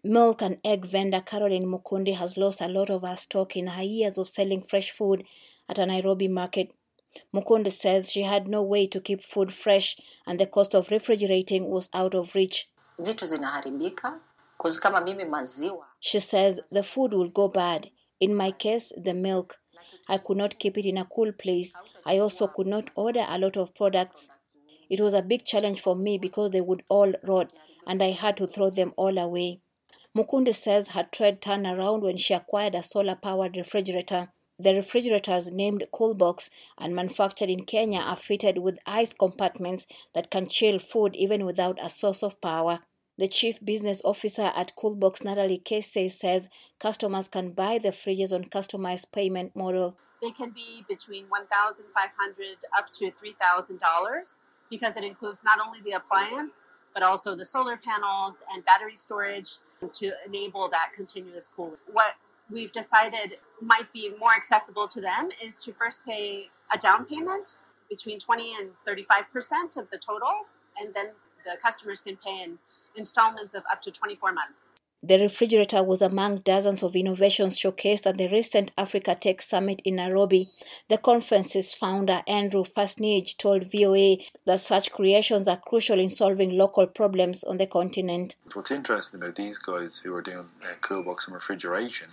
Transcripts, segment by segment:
Milk and egg vendor Caroline Mukundi has lost a lot of her stock in her years of selling fresh food at a Nairobi market. Mukundi says she had no way to keep food fresh and the cost of refrigerating was out of reach. Vitu zinaharibika, cause kama mimi maziwa. She says the food will go bad. In my case, the milk. I could not keep it in a cool place. I also could not order a lot of products. It was a big challenge for me because they would all rot and I had to throw them all away. Mukundi says her trade turned around when she acquired a solar-powered refrigerator. The refrigerators, named Coolbox and manufactured in Kenya, are fitted with ice compartments that can chill food even without a source of power. The chief business officer at Coolbox, Natalie Casey, says customers can buy the fridges on customized payment model. They can be between $1,500 up to $3,000 because it includes not only the appliance, but also the solar panels and battery storage to enable that continuous cooling. What we've decided might be more accessible to them is to first pay a down payment between 20 and 35% of the total, and then the customers can pay in installments of up to 24 months. The refrigerator was among dozens of innovations showcased at the recent Africa Tech Summit in Nairobi. The conference's founder, Andrew Fasnage, told VOA that such creations are crucial in solving local problems on the continent. What's interesting about these guys who are doing Coolbox and refrigeration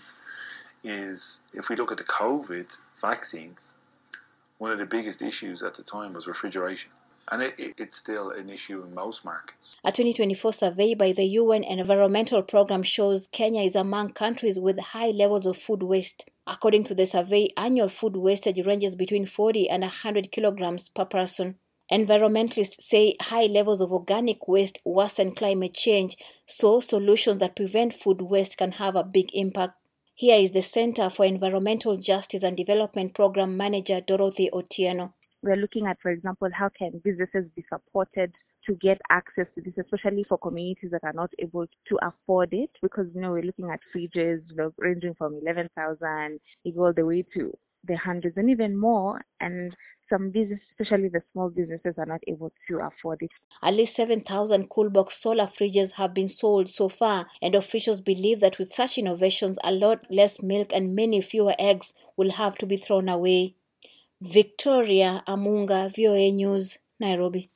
is if we look at the COVID vaccines, one of the biggest issues at the time was refrigeration. And it's still an issue in most markets. A 2024 survey by the UN Environmental Programme shows Kenya is among countries with high levels of food waste. According to the survey, annual food wastage ranges between 40 and 100 kilograms per person. Environmentalists say high levels of organic waste worsen climate change, so solutions that prevent food waste can have a big impact. Here is the Center for Environmental Justice and Development Program Manager Dorothy Otieno. We're looking at, for example, how can businesses be supported to get access to this, especially for communities that are not able to afford it, because, we're looking at fridges, ranging from 11,000, you go all the way to the hundreds and even more, and some businesses, especially the small businesses, are not able to afford it. At least 7,000 Coolbox solar fridges have been sold so far, and officials believe that with such innovations, a lot less milk and many fewer eggs will have to be thrown away. Victoria Amunga, VOA News, Nairobi.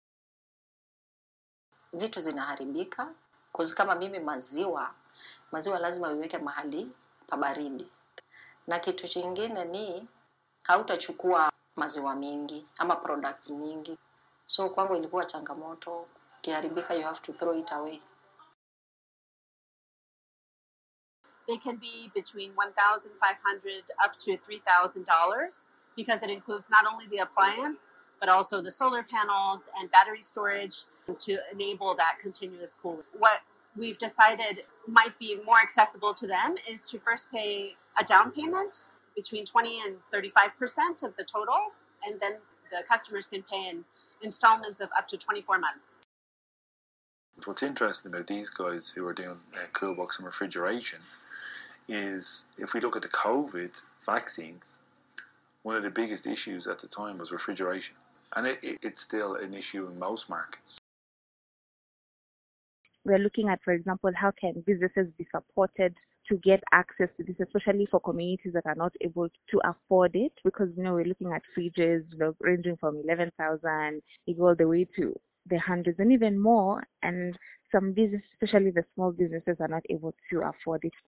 Vitu zinaharibika, cause kama mimi maziwa lazima uiweke mahali pa baridi. Na kitu kingine ni hautachukua maziwa mingi ama products mingi. So kwangu ilikuwa changamoto, kiharibika you have to throw it away. They can be between $1,500 up to $3,000 because it includes not only the appliance, but also the solar panels and battery storage to enable that continuous cooling. What we've decided might be more accessible to them is to first pay a down payment between 20 and 35% of the total, and then the customers can pay in installments of up to 24 months. What's interesting about these guys who are doing Coolbox and refrigeration is if we look at the COVID vaccines, one of the biggest issues at the time was refrigeration. And it's still an issue in most markets. We're looking at, for example, how can businesses be supported to get access to this, especially for communities that are not able to afford it, because, we're looking at fridges, ranging from 11,000, you go all the way to the hundreds and even more, and some businesses, especially the small businesses, are not able to afford it.